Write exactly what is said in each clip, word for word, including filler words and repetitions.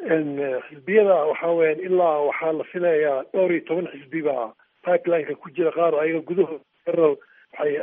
xisbiyada waxaa weeyaan ilaa waxaa la filayaa dhowr iyo toban xisbi baa pipelineka ku jira, qaar ayaga gudahooda federal waxay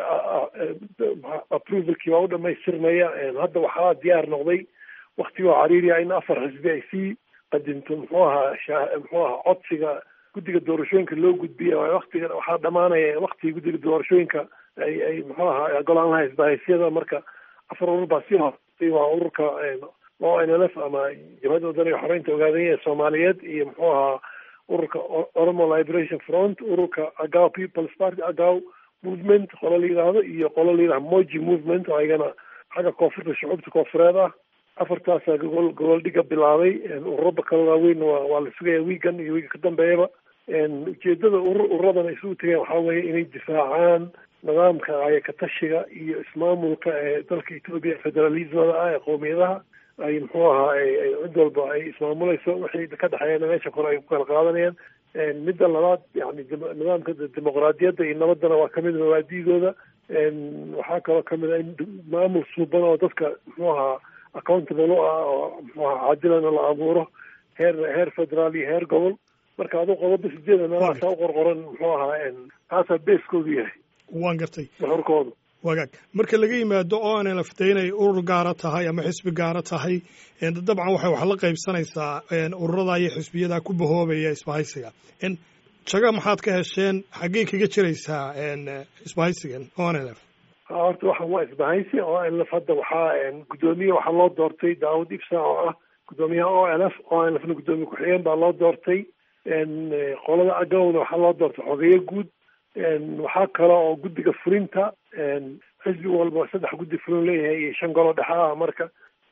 approvalkii waa u dhamaystirmaya. hadda waxaa diyaar noqday waktigoo cariiriya in afar xisbi ay sii qadinto muxuu ahaa muxuu ahaa codsiga guddiga doorashooyinka loo gudbiya. waktiga waxaa dhamaanaya waktigii guddiga doorashooyinka ay ay muxuu ahaa golaan laha isbahaysyada. marka afar urur baa sii horsay, waa ururka o n l f ama jabhadda wadaniga xoreynta ogaadanya ee soomaaliyeed, iyo muxuu ahaa ururka Oromo Liberation Front, ururka Agaw People's Party Agaw Movement qolo la yidhaahdo, iyo qolo la yidhahdo Moji Movement oo ayagana xagga koonfurta shucuubta koonfureed ah. afartaasaa gogol gogol dhiga bilaabay. ururada kale waaweyn waa waa la sugaya wiigan iyo wiiga ka dambeeyaba. ujeedada urur ururadan ay isugu tegeen waxaa weeye inay difaacaan nidaamka ayakatashiga iyo ismaamulka ee dalka Ethiopia, federalismada ah ee qowmiyadaha ay muxuu ahaa ay cid walba ay ismaamulayso, wixii ka dhexeeyana meesha kore ay ku kala qaadanayaan. midda labaad yani nidaamka dimuqraadiyadda iyo nabadana waa kamid mabaadi'dooda. waxaa kaloo kamid a in maamul suuban oo dadka muxuu ahaa accountable u ah oo muxuu ahaa caadilana la abuuro heer heer federaal iyo heer gobol. marka aduu qodoba sideeda meelahaasa u qorqoran muxuu ahaa taasaa beeskoodu yahay. waan gartay nuxurkooda. wagaag marka laga yimaado o n l f de inay urur gaara tahay ama xisbi gaara tahay, dabcan waxay wax la qaybsanaysaa ururada iyo xisbiyada ku bahoobaya isbahaysiga. jaga maxaad ka hesheen, xaggey kaga jiraysaa isbahaysigan o n l f? horta waxaan waa isbahaysi. o n l f hadda waxaa guddoomiye waxaa loo doortay daawud ibsa oo ah guddoomiyaha o n l f. o n l fna guddoomiye ku-xigeen baa loo doortay. qolada agawna waxaa loo doortay xogeeye guud. waxaa kale oo guddiga fulinta xisbi walba saddex guddi fulin leeyahay iyo shan golo dhexe ah. marka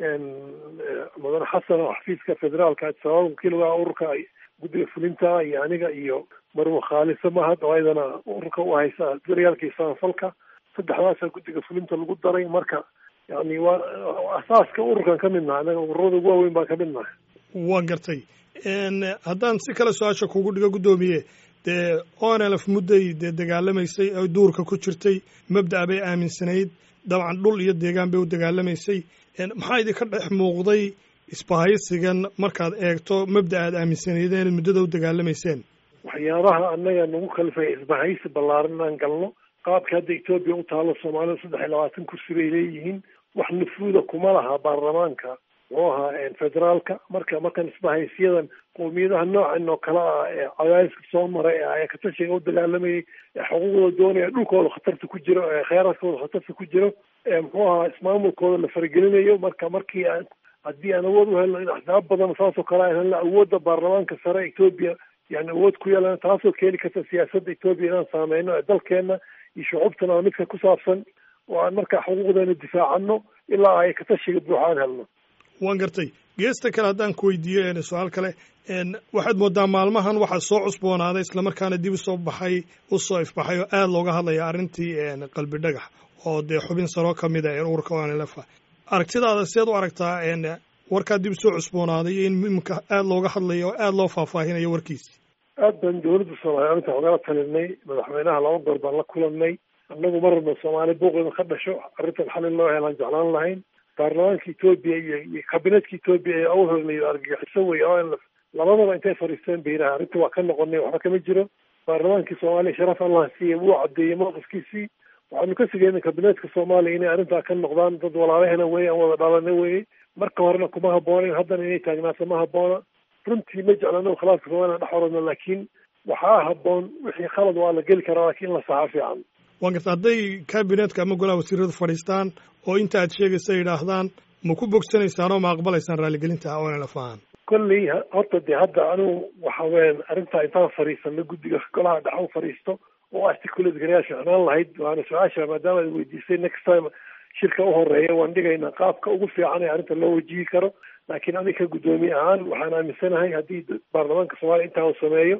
mudane xasan oo xafiiska federaalka sabab wakiilga ururka guddiga fulinta iyo aniga iyo marwo khaalisa mahad oo ayadana ururka u haysa daryaalka iyo samafalka, saddexdaasa guddiga fulinta lagu daray. marka yani waa asaaska ururkan ka midnaha, anaga ururada ugu waaweyn baan ka midnahay. waan gartay. haddaan si kale su-aasha kugu dhigo guddoomiye, dee o n l f mudday dee dagaalamaysay oo duurka ku jirtay, mabda'a bay aaminsanayd, dabcan dhul iyo deegaan bay u dagaalamaysay. maxaa idinka dhex muuqday isbahaysigan markaad eegto mabda aad aaminsanaydeen muddada u dagaalamayseen? waxyaabaha annaga nagu kalifay isbahaysi ballaaran inaan galno, qaabka hadda Ethiopia u taalo Soomaaliya saddex iyo labaatan kursi bay leeyihiin, wax nufuuda kuma laha baarlamaanka oo ahaa federaalka. marka markan isbahaysiyadan qowmiyadaha noocan oo kale ah ee cadaadiska soo maray ee ayakatashiga u dagaalamayay, ee xuquuqdooda doonaya, dhulkooda khatarta ku jiro, ee kheyraadkooda khatarta ku jiro, ee muxuu ahaa ismaamulkooda la faragelinayo. marka markii aan haddii aan awood u helno in axsaab badan saasoo kale aan helno, awoodda baarlamaanka sare Ethiopia yani awood ku yeelana, taasoo keeni karta siyaasadda Ethiopia inaan saameyno ee dalkeena iyo shucuubtana oo midka ku saabsan, oo aan markaa xuquuqdeena difaacano ilaa ayakatashiga buuxaan helno. waan gartay. geesta kale haddaan ku weydiiyo su-aal kale, waxaad moodaa maalmahan waxaa soo cusboonaaday islamarkaana dib usoo baxay usoo ifbaxay oo aada looga hadlaya arrintii qalbi dhagax oo dee xubin saroo ka mid a ururka o n l f. aragtidaada seed u aragtaa warkaa dib usoo cusboonaaday iyo in iminka aada looga hadlayo oo aada loo faahfaahinayo warkiisi? aad baan dawladda soomaaliya arrinta ogala talinay, madaxweynaha laba goor baan la kulanay. annagu marnaba soomaali buuqeeda ka dhasho arrintan xalin loo helaan jeclaan lahayn. baarlamaanka Ethiopia iyo iyo kabinetka Ethiopia ee ugu horreeyay argagixiso way oo labadaba intay fariisteen beeraha arrinta waa ka noqonay, waxba kama jiro. baarlamaanka Soomaaliya sharaf Allah siiye wuu cadeeyay mowqifkiisii. waxaanu ka sugeynay kabinetka Soomaaliya inay arrintaa ka noqdaan dad walaalahena way aan wada dhalanay way. marka horena kuma habboonayn, haddana inay taagnaato ma habboona. runtii ma jeclano khilaafka Soomaaliya dhex orodno, laakiin waxaa habboon wixii khalad waa la geli karaa, laakiin la saxa fiican. waan garta hadday kabinetka ama golaha wasiirada fadhiistaan oo inta aad sheegaysa yidhaahdaan, ma ku bogsanaysaan oo ma aqbalaysaan raaligelinta o n l f ahaan? kolley horta dee hadda anigu waxa weeyaan arrintaa intaan fadhiisano guddiga golaha dhex u fadhiisto oo articulate garayaasha xanaan lahayd, waana su-aasha maadaama ad weydiisay next time shirka u horeeya waan dhigaynaa qaabka ugu fiican ee arrinta loo wajihi karo. laakiin aniga guddoomiye ahaan waxaan aaminsanahay haddii baarlamaanka Soomaaliya intaa uu sameeyo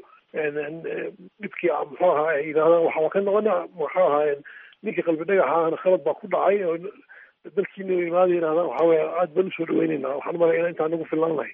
midkii muxuu ahaa ay yidhahdaan waxa waa ka noqona muxuu ahaa ninkii qalbi dhagaxa khalad baa ku dhacay oo dalkiina imaada yidhahdaan waxa weeye aad baan usoo dhaweynaynaa. waxaan umaleynaa intaan nagu filan lahay.